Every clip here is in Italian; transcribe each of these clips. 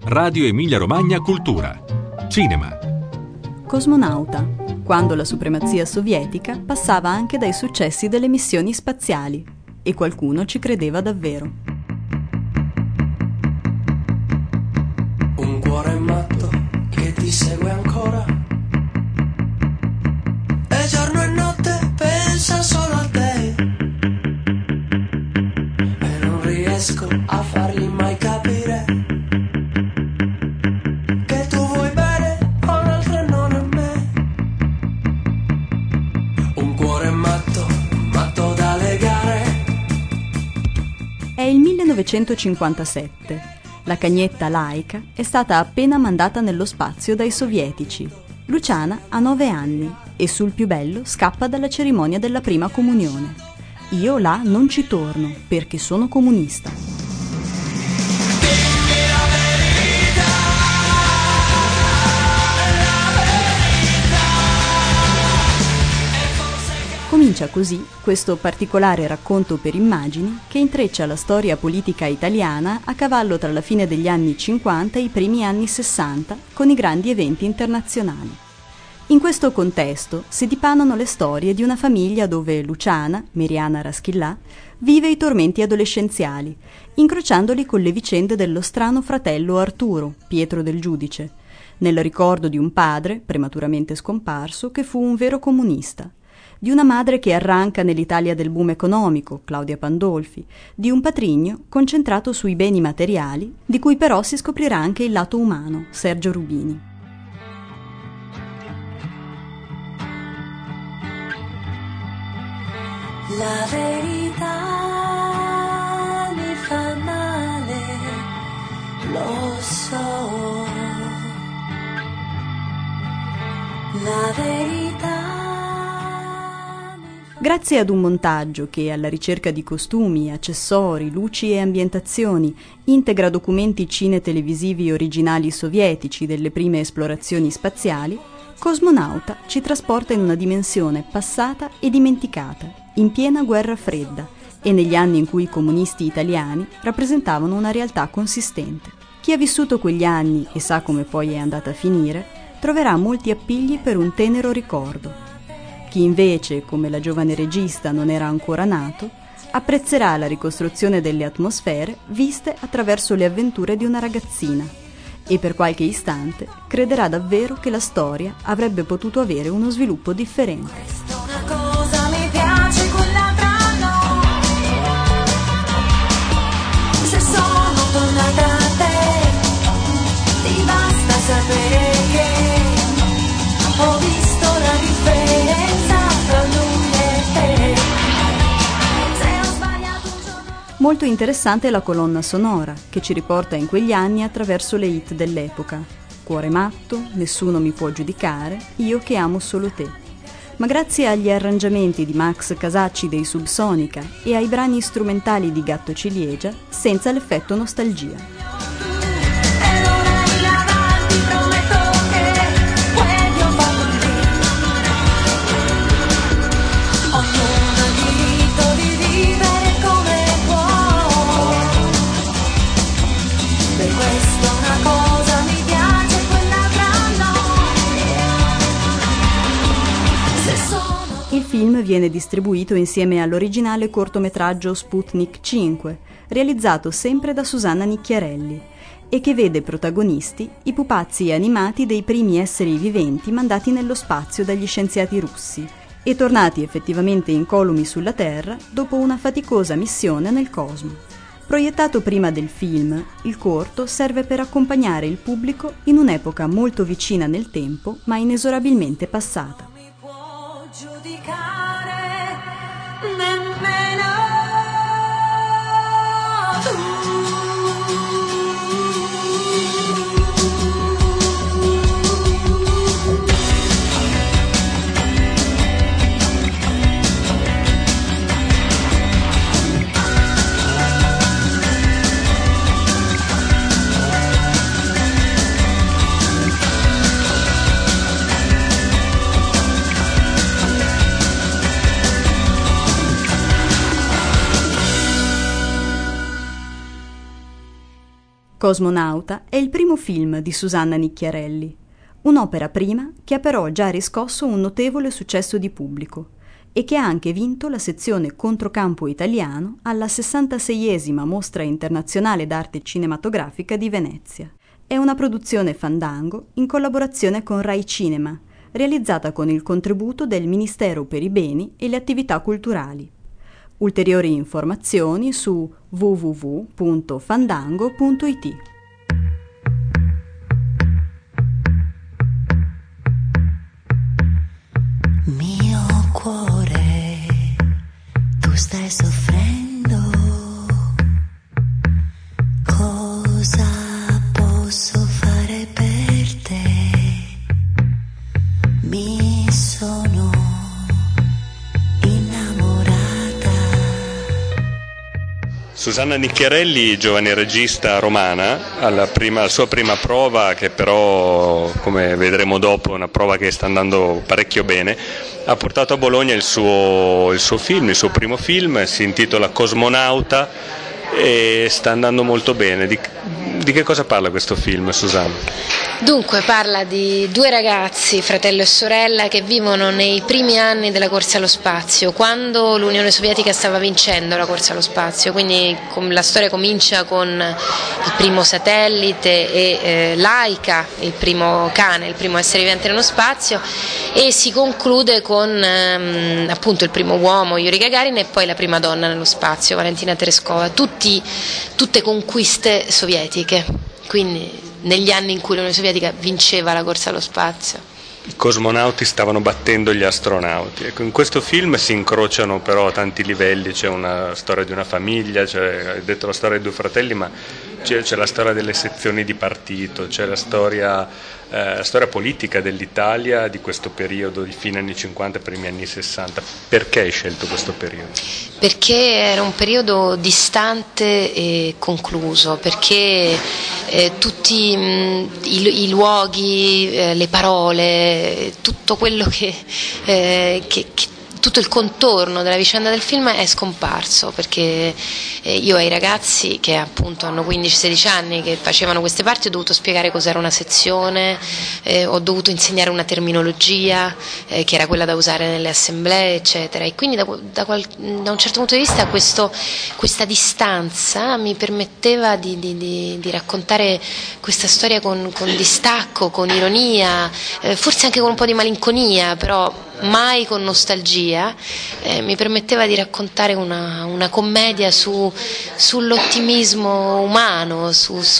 Radio Emilia Romagna Cultura. Cinema. Cosmonauta, quando la supremazia sovietica passava anche dai successi delle missioni spaziali e qualcuno ci credeva davvero. Un cuore matto che ti segue ancora e giorno e notte pensa solo a te e non riesco a fargli mai capire che tu vuoi bene a un'altra e non a me. Un cuore matto, matto da legare. È il 1957. La cagnetta Laika è stata appena mandata nello spazio dai sovietici. Luciana ha 9 anni e sul più bello scappa dalla cerimonia della prima comunione. Io là non ci torno perché sono comunista. Comincia così questo particolare racconto per immagini che intreccia la storia politica italiana a cavallo tra la fine degli anni 50 e i primi anni 60 con i grandi eventi internazionali. In questo contesto si dipanano le storie di una famiglia dove Luciana, Miriana Raschillà, vive i tormenti adolescenziali, incrociandoli con le vicende dello strano fratello Arturo, Pietro del Giudice, nel ricordo di un padre, prematuramente scomparso, che fu un vero comunista, di una madre che arranca nell'Italia del boom economico, Claudia Pandolfi, di un patrigno concentrato sui beni materiali, di cui però si scoprirà anche il lato umano, Sergio Rubini. La verità mi fa male, lo so. La verità. Grazie ad un montaggio che, alla ricerca di costumi, accessori, luci e ambientazioni, integra documenti cine-televisivi originali sovietici delle prime esplorazioni spaziali, Cosmonauta ci trasporta in una dimensione passata e dimenticata, in piena guerra fredda, e negli anni in cui i comunisti italiani rappresentavano una realtà consistente. Chi ha vissuto quegli anni e sa come poi è andata a finire, troverà molti appigli per un tenero ricordo. Chi invece, come la giovane regista, non era ancora nato, apprezzerà la ricostruzione delle atmosfere viste attraverso le avventure di una ragazzina e per qualche istante crederà davvero che la storia avrebbe potuto avere uno sviluppo differente. Una cosa mi piace, quell'altra no. Se sono tornata a te, ti basta sapere che ho visto la differenza tra lui e te. Se ho sbagliato un giorno. Molto interessante è la colonna sonora, che ci riporta in quegli anni attraverso le hit dell'epoca. Cuore matto, Nessuno mi può giudicare, Io che amo solo te. Ma grazie agli arrangiamenti di Max Casacci dei Subsonica e ai brani strumentali di Gatto Ciliegia, senza l'effetto nostalgia. Il film viene distribuito insieme all'originale cortometraggio Sputnik 5, realizzato sempre da Susanna Nicchiarelli, e che vede protagonisti i pupazzi animati dei primi esseri viventi mandati nello spazio dagli scienziati russi e tornati effettivamente incolumi sulla Terra dopo una faticosa missione nel cosmo. Proiettato prima del film, il corto serve per accompagnare il pubblico in un'epoca molto vicina nel tempo ma inesorabilmente passata. Giudicare nemmeno tu. Cosmonauta è il primo film di Susanna Nicchiarelli, un'opera prima che ha però già riscosso un notevole successo di pubblico e che ha anche vinto la sezione Controcampo italiano alla 66esima Mostra Internazionale d'Arte Cinematografica di Venezia. È una produzione Fandango in collaborazione con Rai Cinema, realizzata con il contributo del Ministero per i Beni e le Attività Culturali. Ulteriori informazioni su www.fandango.it. Mio cuore, tu stai soffrendo. Cosa posso fare per te? Mi sono Susanna Nicchiarelli, giovane regista romana, alla sua prima prova, che però, come vedremo dopo, è una prova che sta andando parecchio bene, ha portato a Bologna il suo primo film, si intitola Cosmonauta e sta andando molto bene. Di che cosa parla questo film, Susanna? Dunque parla di due ragazzi, fratello e sorella, che vivono nei primi anni della corsa allo spazio, quando l'Unione Sovietica stava vincendo la corsa allo spazio, quindi la storia comincia con il primo satellite e Laika, il primo cane, il primo essere vivente nello spazio, e si conclude con appunto il primo uomo, Yuri Gagarin, e poi la prima donna nello spazio, Valentina Tereskova, tutte conquiste sovietiche, quindi negli anni in cui l'Unione Sovietica vinceva la corsa allo spazio. I cosmonauti stavano battendo gli astronauti. Ecco, in questo film si incrociano però a tanti livelli, c'è una storia di una famiglia, hai detto la storia di due fratelli, ma c'è la storia delle sezioni di partito, c'è la storia politica dell'Italia di questo periodo di fine anni 50 primi anni 60. Perché hai scelto questo periodo? Perché era un periodo distante e concluso, perché tutti i luoghi, le parole, tutto quello che tutto il contorno della vicenda del film è scomparso, perché io ai ragazzi che appunto hanno 15-16 anni, che facevano queste parti, ho dovuto spiegare cos'era una sezione, ho dovuto insegnare una terminologia che era quella da usare nelle assemblee, eccetera, e quindi da un certo punto di vista questa distanza mi permetteva di raccontare questa storia con distacco, con ironia, forse anche con un po' di malinconia, però mai con nostalgia, mi permetteva di raccontare una commedia sull'ottimismo umano,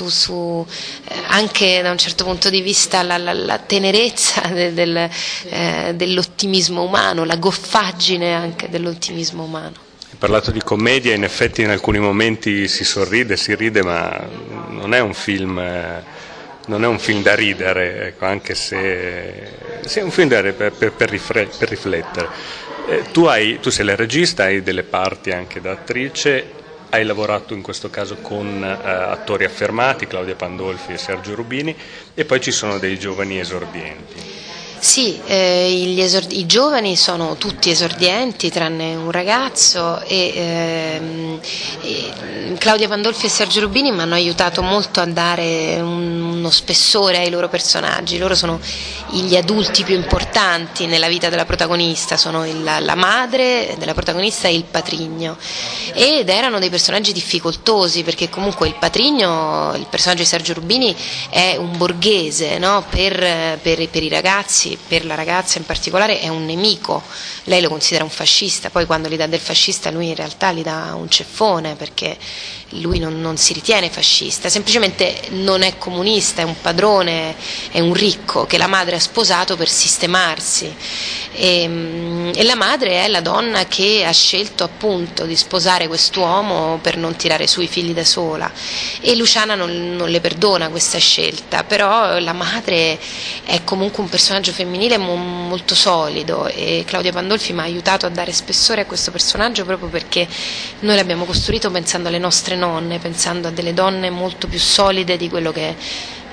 anche da un certo punto di vista la tenerezza dell'ottimismo umano, la goffaggine anche dell'ottimismo umano. Hai parlato di commedia, in effetti in alcuni momenti si ride, ma non è un film da ridere, ecco, anche se è un film da ridere per riflettere. Tu sei la regista, hai delle parti anche da attrice, hai lavorato in questo caso con attori affermati, Claudia Pandolfi e Sergio Rubini, e poi ci sono dei giovani esordienti. Sì, i giovani sono tutti esordienti tranne un ragazzo, e Claudia Pandolfi e Sergio Rubini mi hanno aiutato molto a dare uno spessore ai loro personaggi. Loro sono gli adulti più importanti nella vita della protagonista, sono la madre della protagonista e il patrigno, ed erano dei personaggi difficoltosi, perché comunque il patrigno, il personaggio di Sergio Rubini, è un borghese, no? Per i ragazzi, per la ragazza in particolare è un nemico, lei lo considera un fascista, poi quando gli dà del fascista lui in realtà gli dà un ceffone, perché lui non si ritiene fascista, semplicemente non è comunista, è un padrone, è un ricco che la madre ha sposato per sistemarsi, e la madre è la donna che ha scelto appunto di sposare quest'uomo per non tirare su i figli da sola, e Luciana non le perdona questa scelta, però la madre è comunque un personaggio femminile molto solido, e Claudia Pandolfi mi ha aiutato a dare spessore a questo personaggio proprio perché noi l'abbiamo costruito pensando alle nostre nonne, pensando a delle donne molto più solide di quello che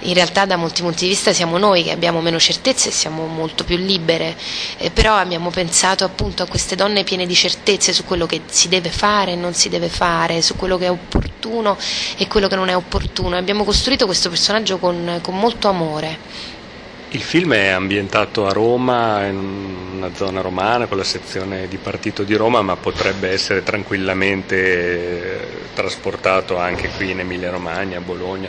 in realtà da molti punti di vista siamo noi che abbiamo meno certezze e siamo molto più libere, però abbiamo pensato appunto a queste donne piene di certezze su quello che si deve fare e non si deve fare, su quello che è opportuno e quello che non è opportuno. Abbiamo costruito questo personaggio con molto amore. Il film è ambientato a Roma, in una zona romana, con la sezione di partito di Roma, ma potrebbe essere tranquillamente trasportato anche qui in Emilia-Romagna, a Bologna.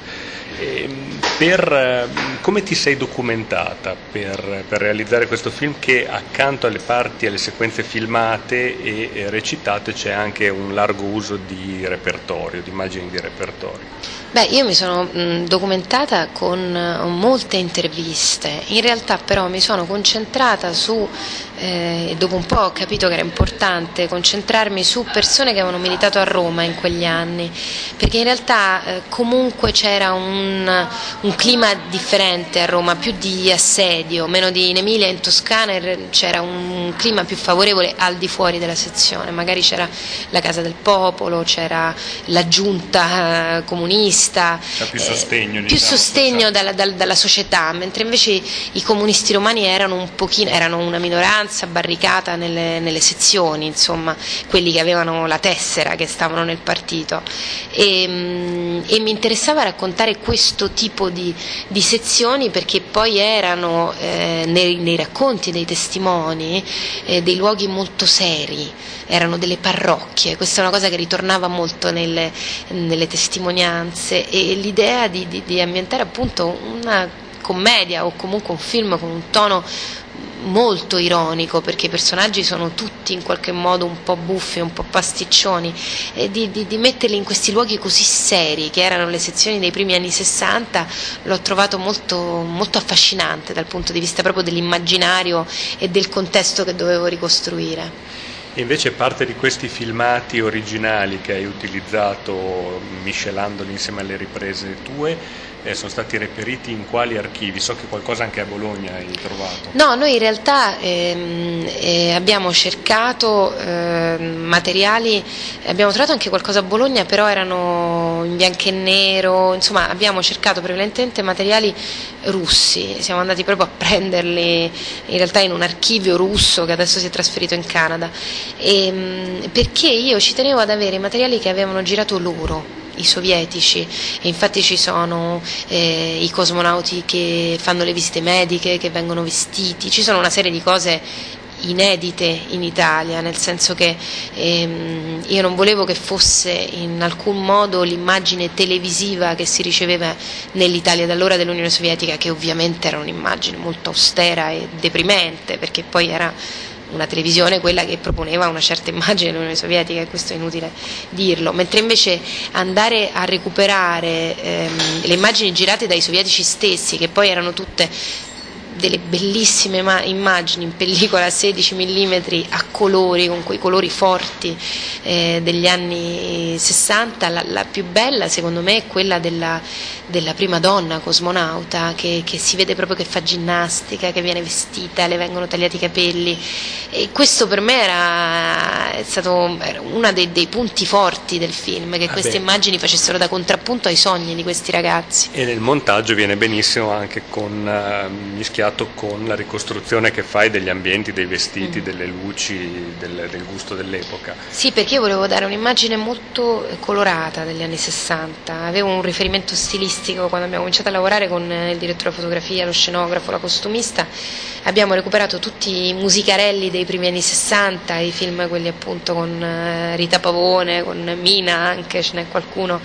Come ti sei documentata per realizzare questo film, che accanto alle parti, alle sequenze filmate e recitate c'è anche un largo uso di repertorio, di immagini di repertorio? Io mi sono documentata con molte interviste, in realtà però mi sono concentrata su, dopo un po' ho capito che era importante concentrarmi su persone che avevano militato a Roma in quegli anni, perché in realtà comunque c'era un clima differente a Roma, più di assedio, meno di in Emilia e in Toscana c'era un clima più favorevole al di fuori della sezione, magari c'era la Casa del Popolo, c'era la giunta comunista, c'è più sostegno, più sostegno dalla società, mentre invece i comunisti romani erano una minoranza barricata nelle sezioni, insomma, quelli che avevano la tessera, che stavano nel partito, e mi interessava raccontare questo tipo di sezioni, perché poi erano nei racconti dei testimoni dei luoghi molto seri, erano delle parrocchie. Questa è una cosa che ritornava molto nelle testimonianze, e l'idea di ambientare appunto una commedia o comunque un film con un tono molto ironico, perché i personaggi sono tutti in qualche modo un po' buffi, un po' pasticcioni, e di metterli in questi luoghi così seri che erano le sezioni dei primi anni 60 l'ho trovato molto, molto affascinante dal punto di vista proprio dell'immaginario e del contesto che dovevo ricostruire. E invece parte di questi filmati originali che hai utilizzato, miscelandoli insieme alle riprese tue, sono stati reperiti in quali archivi? So che qualcosa anche a Bologna hai trovato. No, noi in realtà abbiamo cercato materiali, abbiamo trovato anche qualcosa a Bologna, però erano in bianco e nero, insomma abbiamo cercato prevalentemente materiali russi, siamo andati proprio a prenderli in realtà in un archivio russo che adesso si è trasferito in Canada, perché io ci tenevo ad avere i materiali che avevano girato loro, i sovietici, e infatti ci sono i cosmonauti che fanno le visite mediche, che vengono vestiti, ci sono una serie di cose inedite in Italia, nel senso che io non volevo che fosse in alcun modo l'immagine televisiva che si riceveva nell'Italia d'allora dell'Unione Sovietica, che ovviamente era un'immagine molto austera e deprimente, perché poi era una televisione quella che proponeva una certa immagine dell'Unione Sovietica, e questo è inutile dirlo, mentre invece andare a recuperare le immagini girate dai sovietici stessi, che poi erano tutte delle bellissime immagini in pellicola 16 mm a colori, con quei colori forti degli anni 60, la più bella secondo me è quella della prima donna cosmonauta, che si vede proprio che fa ginnastica, che viene vestita, le vengono tagliati i capelli, e questo per me è stato uno dei punti forti del film, che queste immagini facessero da contrappunto ai sogni di questi ragazzi. E nel montaggio viene benissimo anche mischiato con la ricostruzione che fai degli ambienti, dei vestiti, delle luci, del gusto dell'epoca. Sì, perché io volevo dare un'immagine molto colorata degli anni 60, avevo un riferimento stilistico quando abbiamo cominciato a lavorare con il direttore della fotografia, lo scenografo, la costumista. Abbiamo recuperato tutti i musicarelli dei primi anni 60, i film quelli appunto con Rita Pavone, con Mina anche, ce n'è qualcuno,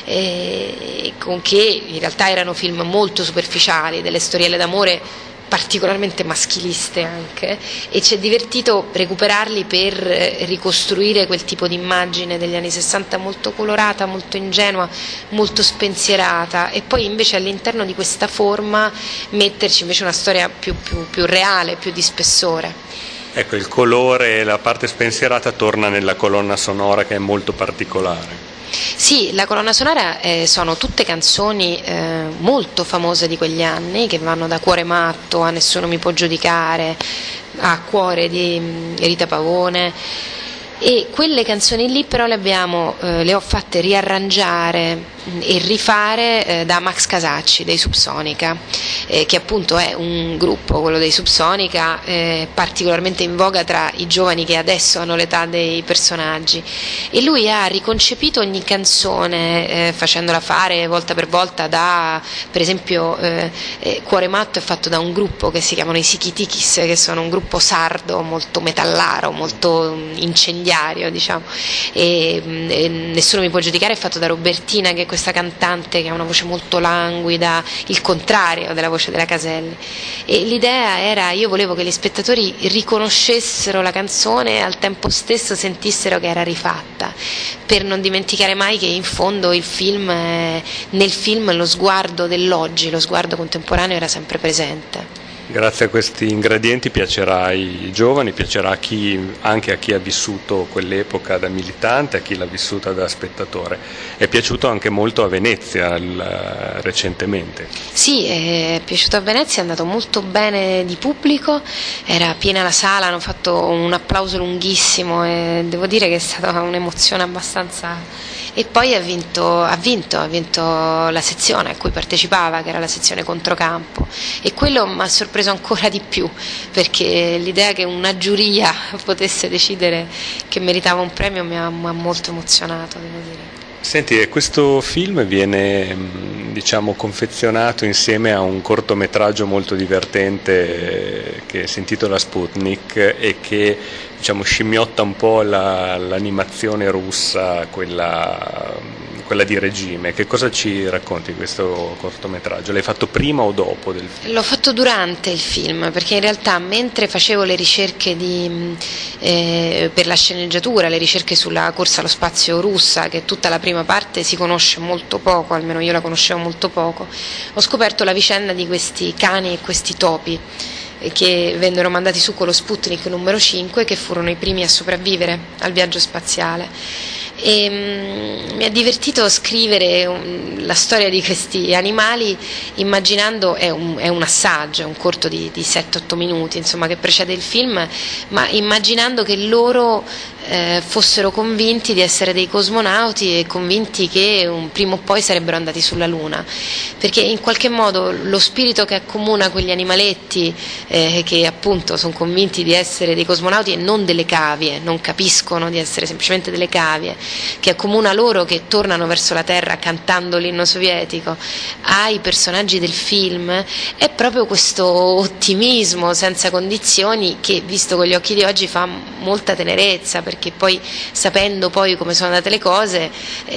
con che in realtà erano film molto superficiali, delle storielle d'amore particolarmente maschiliste anche, e ci è divertito recuperarli per ricostruire quel tipo di immagine degli anni 60 molto colorata, molto ingenua, molto spensierata, e poi invece all'interno di questa forma metterci invece una storia più reale, più di spessore. Ecco, il colore e la parte spensierata torna nella colonna sonora, che è molto particolare. Sì, la colonna sonora sono tutte canzoni molto famose di quegli anni, che vanno da Cuore matto a Nessuno mi può giudicare, a Cuore di Rita Pavone, e quelle canzoni lì però le ho fatte riarrangiare e rifare da Max Casacci dei Subsonica, che appunto è un gruppo, quello dei Subsonica, particolarmente in voga tra i giovani che adesso hanno l'età dei personaggi, e lui ha riconcepito ogni canzone facendola fare volta per volta per esempio Cuore Matto è fatto da un gruppo che si chiamano i Sikitikis, che sono un gruppo sardo molto metallaro, molto incendiario, diciamo, e Nessuno mi può giudicare è fatto da Robertina, che è questa cantante che ha una voce molto languida, il contrario della voce della Caselli, e l'idea era, io volevo che gli spettatori riconoscessero la canzone e al tempo stesso sentissero che era rifatta, per non dimenticare mai che in fondo nel film lo sguardo dell'oggi, lo sguardo contemporaneo era sempre presente. Grazie a questi ingredienti piacerà ai giovani, piacerà anche a chi ha vissuto quell'epoca da militante, a chi l'ha vissuta da spettatore. È piaciuto anche molto a Venezia recentemente. Sì, è piaciuto a Venezia, è andato molto bene di pubblico, era piena la sala, hanno fatto un applauso lunghissimo e devo dire che è stata un'emozione abbastanza... E poi ha vinto la sezione a cui partecipava, che era la sezione controcampo, e quello mi ha sorpreso ancora di più, perché l'idea che una giuria potesse decidere che meritava un premio mi ha molto emozionato, devo dire. Senti, questo film viene, diciamo, confezionato insieme a un cortometraggio molto divertente che si intitola Sputnik e che, diciamo, scimmiotta un po' l'animazione russa, quella di regime. Che cosa ci racconti di questo cortometraggio? L'hai fatto prima o dopo del film? L'ho fatto durante il film, perché in realtà mentre facevo le ricerche per la sceneggiatura, le ricerche sulla corsa allo spazio russa, che tutta la prima parte si conosce molto poco, almeno io la conoscevo molto poco, ho scoperto la vicenda di questi cani e questi topi che vennero mandati su con lo Sputnik numero 5, che furono i primi a sopravvivere al viaggio spaziale. E mi ha divertito scrivere la storia di questi animali, immaginando, è un assaggio, è un corto di 7-8 minuti, insomma, che precede il film, ma immaginando che loro fossero convinti di essere dei cosmonauti e convinti che prima o poi sarebbero andati sulla Luna, perché in qualche modo lo spirito che accomuna quegli animaletti che appunto sono convinti di essere dei cosmonauti e non delle cavie, non capiscono di essere semplicemente delle cavie, che accomuna loro che tornano verso la Terra cantando l'inno sovietico ai personaggi del film, è proprio questo ottimismo senza condizioni che, visto con gli occhi di oggi, fa molta tenerezza, perché poi, sapendo poi come sono andate le cose,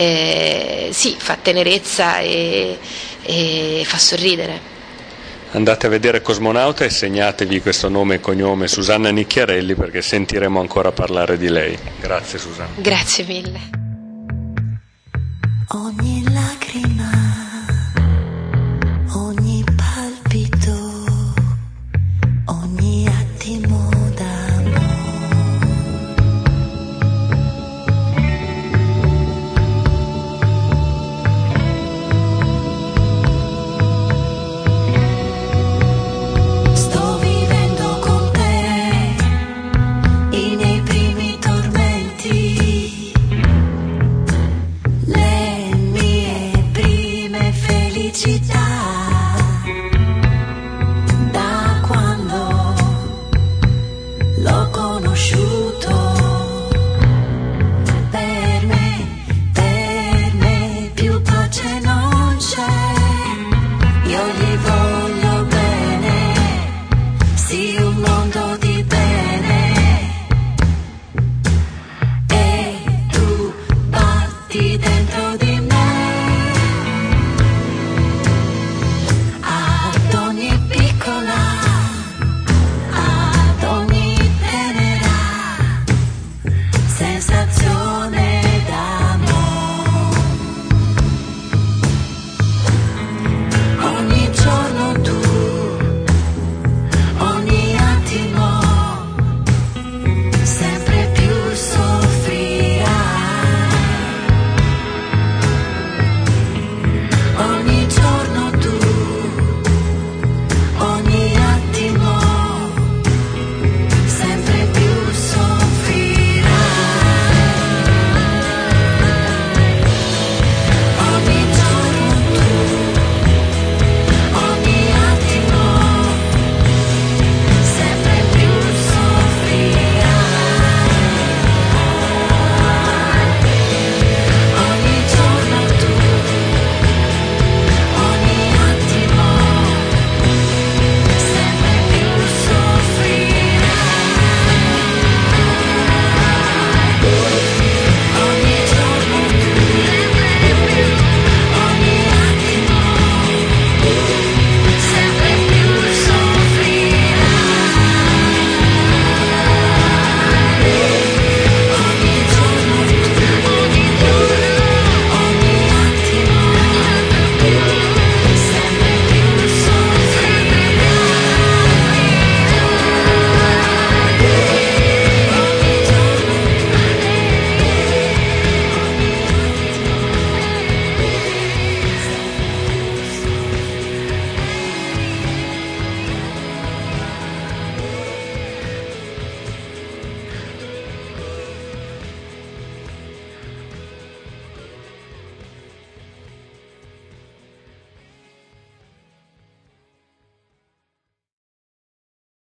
sì, fa tenerezza e fa sorridere. Andate a vedere Cosmonauta e segnatevi questo nome e cognome, Susanna Nicchiarelli, perché sentiremo ancora parlare di lei. Grazie Susanna. Grazie mille. Ogni lacrima